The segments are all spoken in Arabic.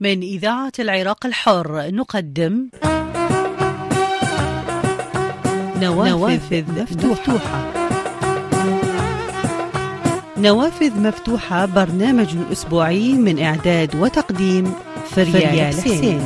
من إذاعة العراق الحر نقدم نوافذ مفتوحة. نوافذ مفتوحة برنامج أسبوعي من إعداد وتقديم فريال حسين.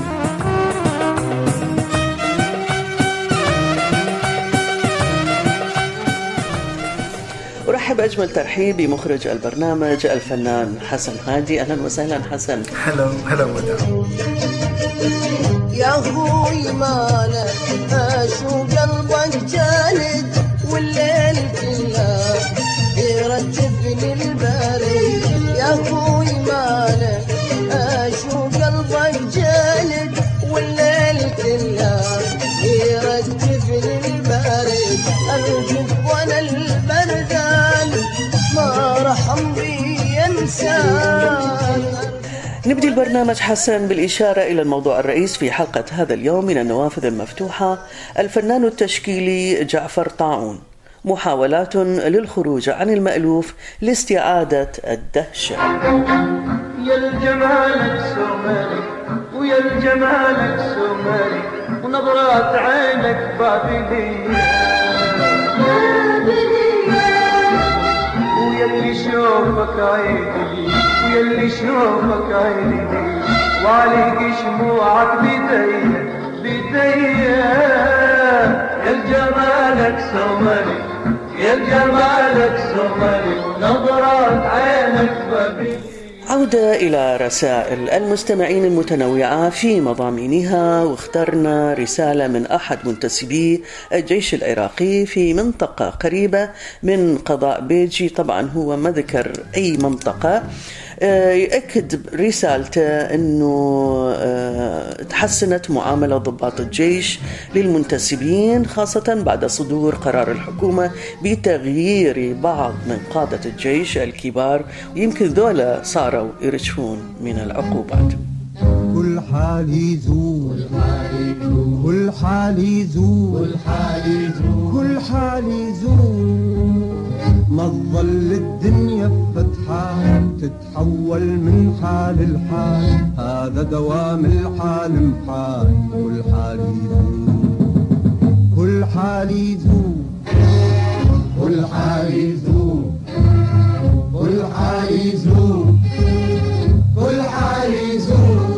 أرحب أجمل ترحيب بمخرج البرنامج الفنان حسن هادي. أهلا وسهلا حسن. هلا وداع. يا أخوي مالك أشو قلبك جالد والليل كله يرتبني البريد. يا أخوي مالك أشو قلبك جالد والليل كله يرتبني البريد. أرجوك وأنا البردان ما رحم بي إنسان. نبدي البرنامج حسن بالإشارة إلى الموضوع الرئيس في حلقة هذا اليوم من النوافذ المفتوحة، الفنان التشكيلي جعفر طاعون، محاولات للخروج عن المألوف لاستعادة الدهشة. يا الجمالك سومري ويا الجمالك سومري ونظرات عينك بابلية ويا اللي شوفك عيدي ويا اللي شوفك عيدي وعليك شموعك بيديا. يا الجمالك سومري يا الجمالك سومري ونظرات عينك بابلية. عودة إلى رسائل المستمعين المتنوعة في مضامينها، واخترنا رسالة من أحد منتسبي الجيش العراقي في منطقة قريبة من قضاء بيجي. طبعا هو ما ذكر أي منطقة. يأكد رسالته أنه تحسنت معاملة ضباط الجيش للمنتسبين، خاصة بعد صدور قرار الحكومة بتغيير بعض من قادة الجيش الكبار، ويمكن ذولا صاروا يرجفون من العقوبات. كل حال يزول كل حال يزول كل حال يزول، ما تظل الدنيا بفتحة تتحول من حال لحال، هذا دوام الحال محال. كل حال يزول كل حال يزول كل حال يزول كل حال يزول كل حال يزول.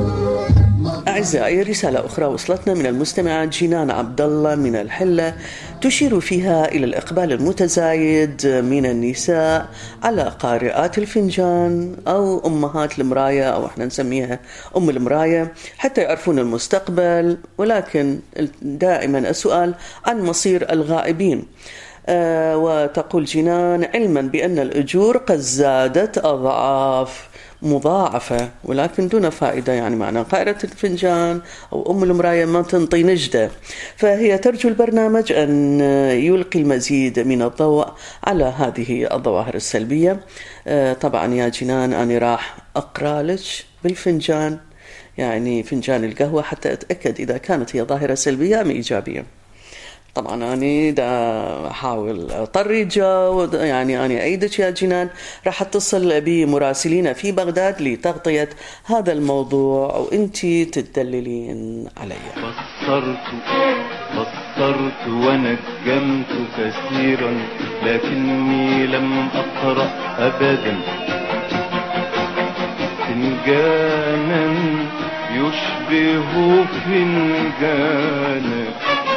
أعزائي، رسالة أخرى وصلتنا من المستمعة جنان عبد الله من الحلة، تشير فيها إلى الإقبال المتزايد من النساء على قارئات الفنجان أو أمهات المراية، أو احنا نسميها أم المراية، حتى يعرفون المستقبل، ولكن دائما السؤال عن مصير الغائبين. وتقول جنان: علما بأن الأجور قد زادت أضعاف مضاعفة ولكن دون فائدة، يعني معنى قارئة الفنجان أو أم المراية ما تنطي نجدة، فهي ترجو البرنامج أن يلقي المزيد من الضوء على هذه الظواهر السلبية. طبعا يا جنان أنا راح أقرأ لك بالفنجان، يعني فنجان القهوة، حتى أتأكد إذا كانت هي ظاهرة سلبية أم إيجابية. طبعا أنا دا أحاول أطري الجو، يعني أنا أيدك يا جنان، راح أتصل بمراسلين في بغداد لتغطية هذا الموضوع وأنتي تدللين علي. بصرت ونجمت كثيرا لكني لم أقرأ أبدا فنجانا يشبه فنجانك.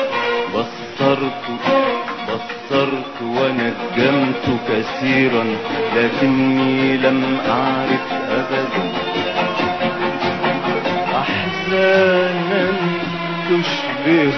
بصرت ونجمت كثيرا لكني لم أعرف أبدا أحزانا تشبه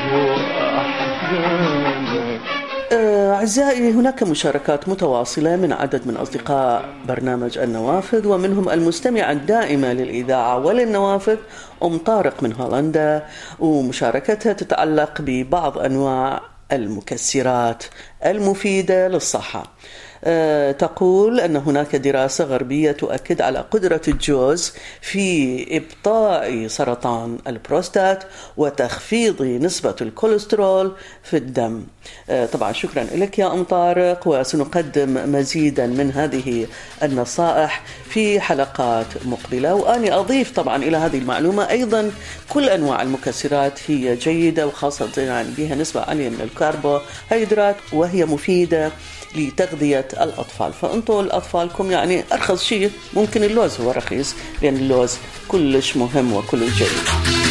أحزانك. أعزائي، هناك مشاركات متواصلة من عدد من أصدقاء برنامج النوافذ، ومنهم المستمعة الدائمة للإذاعة وللنوافذ أم طارق من هولندا، ومشاركتها تتعلق ببعض أنواع المكسرات المفيدة للصحة. تقول أن هناك دراسة غربية تؤكد على قدرة الجوز في إبطاء سرطان البروستات وتخفيض نسبة الكوليسترول في الدم. طبعا شكرا لك يا أم طارق، وسنقدم مزيدا من هذه النصائح في حلقات مقبلة. وأني أضيف طبعا إلى هذه المعلومة أيضا كل أنواع المكسرات هي جيدة، وخاصة يعني بها نسبة عالية من الكربوهيدرات، وهي مفيدة لتغذية الأطفال. فأنتوا لأطفالكم يعني أرخص شيء ممكن اللوز، هو رخيص لأن اللوز كلش مهم وكلش جيد.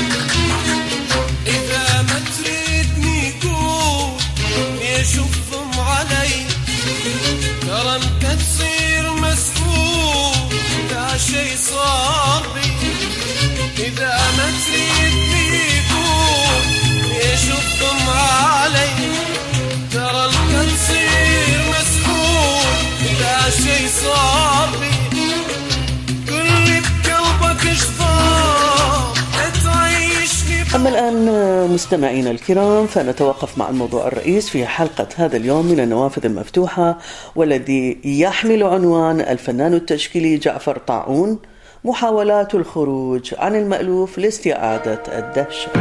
إذا ما تريدني قول يشوفهم علي، ترى انت تصير مسؤول لا شي صار بي. إذا ما تريدني قول يشوفهم علي، ترى انت تصير مسؤول لا شي صار بي. كل بقلبك اشفار تعيشني. أما الآن مستمعينا الكرام، فنتوقف مع الموضوع الرئيس في حلقة هذا اليوم من النوافذ المفتوحة، والذي يحمل عنوان الفنان التشكيلي جعفر طاعون، محاولات الخروج عن المألوف لاستعادة الدهشة.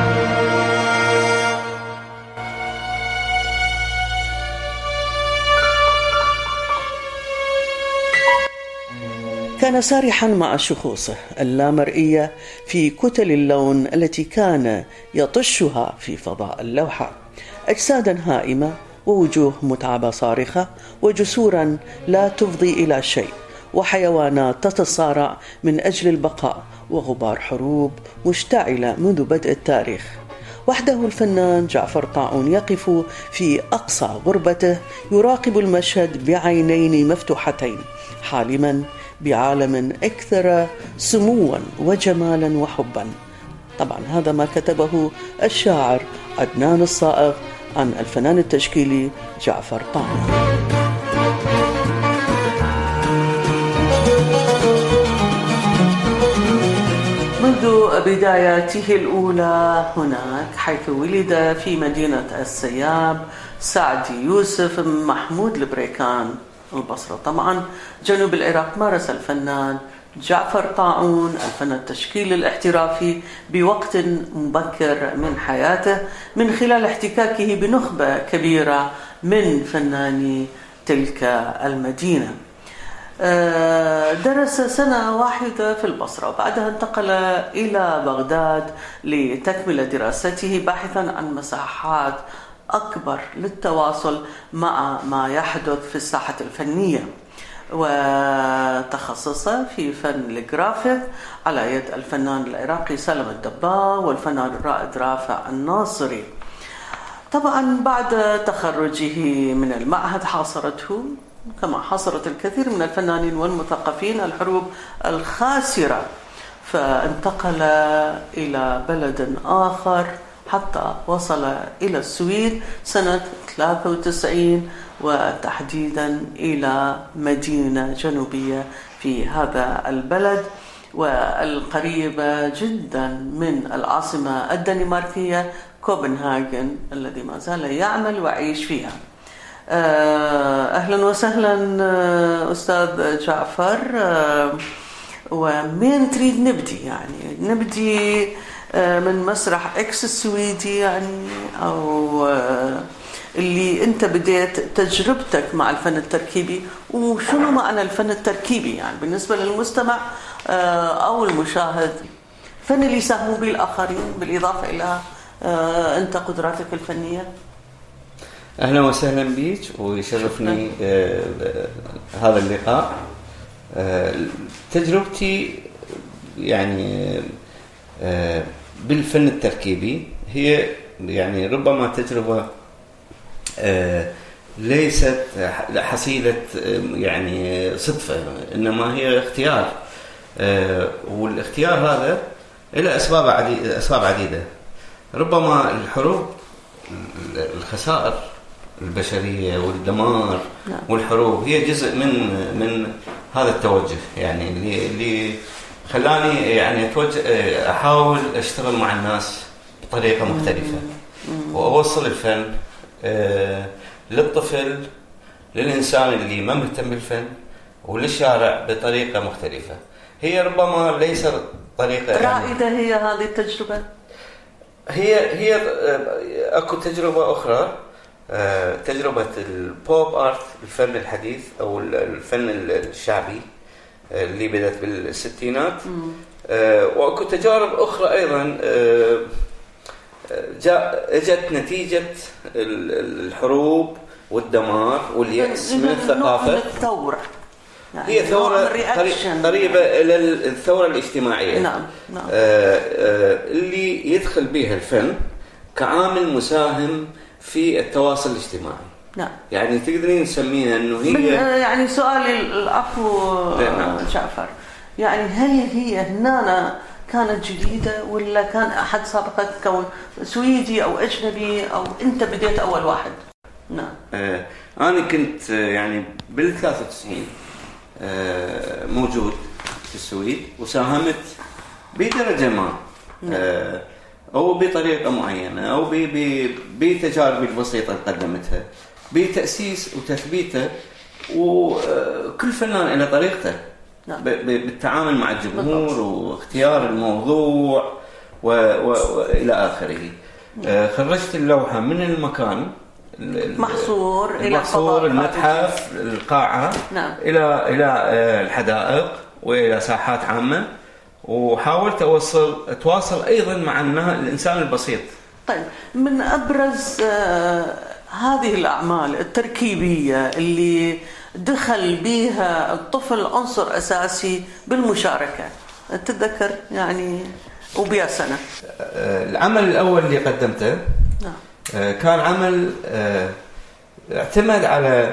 كان سارحا مع شخوصه اللامرئية في كتل اللون التي كان يطشها في فضاء اللوحة، أجسادا هائمة ووجوه متعبة صارخة وجسورا لا تفضي إلى شيء، وحيوانات تتصارع من أجل البقاء، وغبار حروب مشتعلة منذ بدء التاريخ. وحده الفنان جعفر طاعون يقف في أقصى غربته يراقب المشهد بعينين مفتوحتين، حالما بعالم أكثر سموا وجمالا وحبا. طبعا هذا ما كتبه الشاعر عدنان الصائغ عن الفنان التشكيلي جعفر طاعون. منذ بداياته الأولى هناك، حيث ولد في مدينة السياب سعدي يوسف محمود البريكان البصرة طبعا جنوب العراق، مارس الفنان جعفر طاعون الفن التشكيلي الاحترافي بوقت مبكر من حياته، من خلال احتكاكه بنخبة كبيرة من فناني تلك المدينة. درس سنة واحدة في البصرة، وبعدها انتقل إلى بغداد لتكمل دراسته، باحثا عن مساحات أكبر للتواصل مع ما يحدث في الساحة الفنية، وتخصص في فن الجرافيك على يد الفنان العراقي سالم الدباغ والفنان الرائد رافع الناصري. طبعا بعد تخرجه من المعهد حاصرته كما حاصرت الكثير من الفنانين والمثقفين الحروب الخاسرة، فانتقل إلى بلد آخر حتى وصل إلى السويد سنة 93، وتحديدا إلى مدينة جنوبية في هذا البلد والقريبة جدا من العاصمة الدنماركية كوبنهاجن الذي ما زال يعمل ويعيش فيها. أهلا وسهلا أستاذ جعفر. ومين تريد نبدي؟ يعني نبدي من مسرح إكس السويدي يعني، أو اللي أنت بديت تجربتك مع الفن التركيبي، وشنو معنى الفن التركيبي يعني بالنسبة للمستمع أو المشاهد؟ فن اللي يساهموا به الآخرين بالإضافة إلى أنت قدراتك الفنية. أهلا وسهلا بك، ويشرفني هذا اللقاء. تجربتي يعني بالفن التركيبي هي يعني ربما تجربة ليست حصيلة يعني صدفة، إنما هي اختيار، والاختيار هذا له أسباب عديدة. ربما الحروب، الخسائر البشرية والدمار والحروب هي جزء من هذا التوجه، يعني اللي خلاني يعني أحاول أشتغل مع الناس بطريقة مختلفة، وأوصل الفن للطفل، للإنسان اللي ما مهتم بالفن، وللشارع بطريقة مختلفة. هي ربما ليس طريقة رائدة هي هذه التجربة. هي أكو تجربة أخرى تجربة البوب آرت، الفن الحديث أو الفن الشعبي اللي بدأت بالستينات. وأكو تجارب أخرى أيضا اجت نتيجة الحروب والدمار واليأس من الثقافة. الثورة يعني هي ثورة قريبة إلى الثورة الاجتماعية. نعم. اللي يدخل بها الفن كعامل مساهم في التواصل الاجتماعي. نعم. يعني تقدرين نسميها انه هي يعني سؤالي العفو جعفر، يعني هل هي هنا كانت جديدة ولا كان أحد سابقك كون سويدي أو أجنبي أو أنت بديت أول واحد؟ نعم. أنا كنت يعني بال93 موجود في السويد وساهمت بدرجة ما أو بطريقة معينة أو بتجاربي البسيطة اللي قدمتها بتأسيس وتثبيته، وكل فنان إلى طريقته. نعم. بالتعامل مع الجمهور واختيار الموضوع وإلى آخره. خرجت اللوحة من المكان محصور إلى المتحف، القاعة. نعم. إلى الحدائق وإلى ساحات عامة، وحاولت أتواصل أيضا مع الإنسان البسيط. طيب، من أبرز هذه الأعمال التركيبية اللي دخل بها الطفل عنصر أساسي بالمشاركة، تتذكر يعني وبيا سنة؟ العمل الأول اللي قدمته كان عمل اعتمد على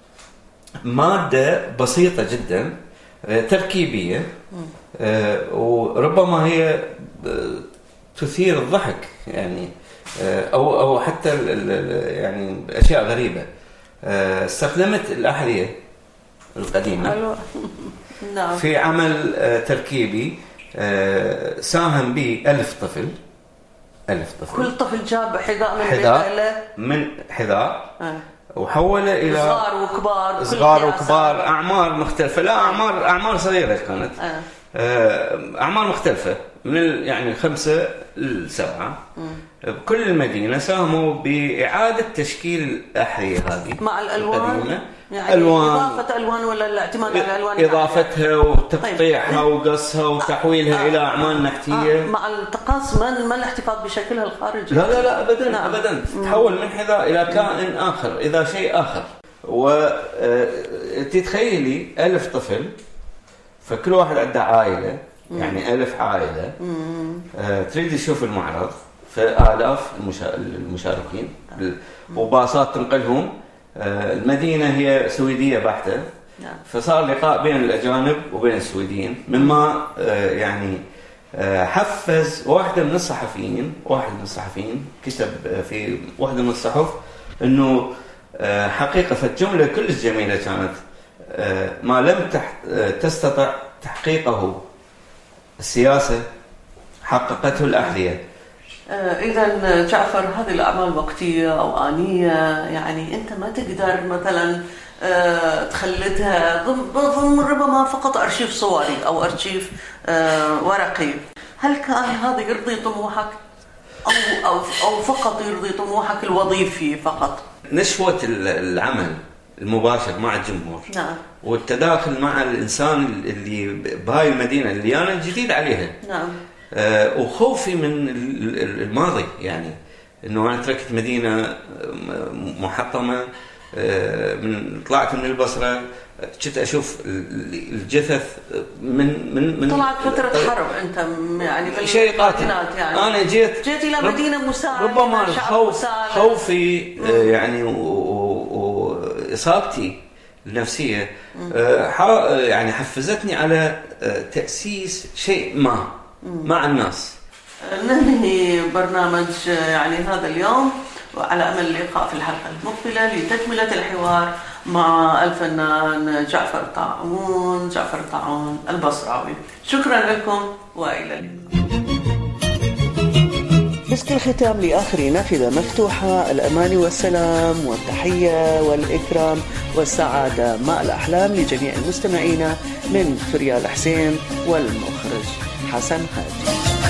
مادة بسيطة جدا تركيبية، وربما هي تثير الضحك يعني أو حتى يعني أشياء غريبة. استخدمت الأحذية القديمة في عمل تركيبي ساهم به 1000 طفل. كل طفل جاب حذاء من حذاء وحوله إلى صغار وكبار أعمار مختلفة. لا، أعمار صغيرة كانت. أعمار مختلفة من يعني 5 ل 7. بكل المدينة ساهموا بإعادة تشكيل الأحذية هذه مع الألوان. يعني ألوان، إضافة ألوان ولا الاعتماد على الألوان؟ إضافتها وتقطيعها وقصها وتحويلها إلى أعمال نكتية مع التقاص ما الاحتفاظ بشكلها الخارجي. لا أبدا. أبدا. تحول من حذاء إلى كائن آخر، إذا شيء آخر. وتتخيلي 1000 طفل، فكل واحد عنده عائلة، يعني 1000 عائلة. تريد تشوف المعرض في آلاف المشاركين وباصات تنقلهم. المدينة هي سويدية بحتة، فصار لقاء بين الأجانب وبين السويديين، مما يعني حفز واحد من الصحفيين كتب في واحدة من الصحف إنه حقيقة فالجملة كلش جميلة كانت: ما لم تستطع تحقيقه السياسة حققته الأحذية. إذا جعفر، هذه الأعمال وقتية أو آنية، يعني أنت ما تقدر مثلا تخلدها ضمن ربما فقط أرشيف صوري أو أرشيف ورقي. هل كان هذا يرضي طموحك أو فقط يرضي طموحك الوظيفي فقط؟ نشوة العمل المباشر مع الجمهور. نعم. والتداخل مع الإنسان اللي بهاي المدينة اللي أنا جديد عليها. نعم. وخوفي من الماضي، يعني إنه أنا تركت مدينة محطمة، من طلعت من البصرة كنت أشوف الجثث من طلعت فترة حرب أنت يعني شيء قاتل. يعني أنا جيت إلى مدينة مسالمة، ربما خوفي يعني وإصابتي النفسية يعني حفزتني على تأسيس شيء مع الناس. ننهي برنامج يعني هذا اليوم وعلى أمل اللقاء في الحلقة المقبلة لتكملة الحوار مع الفنان جعفر طاعون البصراوي. شكرا لكم وإلى اللقاء. مسك الختام لآخر نافذة مفتوحة، الأمان والسلام والتحية والإكرام والسعادة مع الأحلام لجميع المستمعين من فريال حسين والمخرج حسن هادي.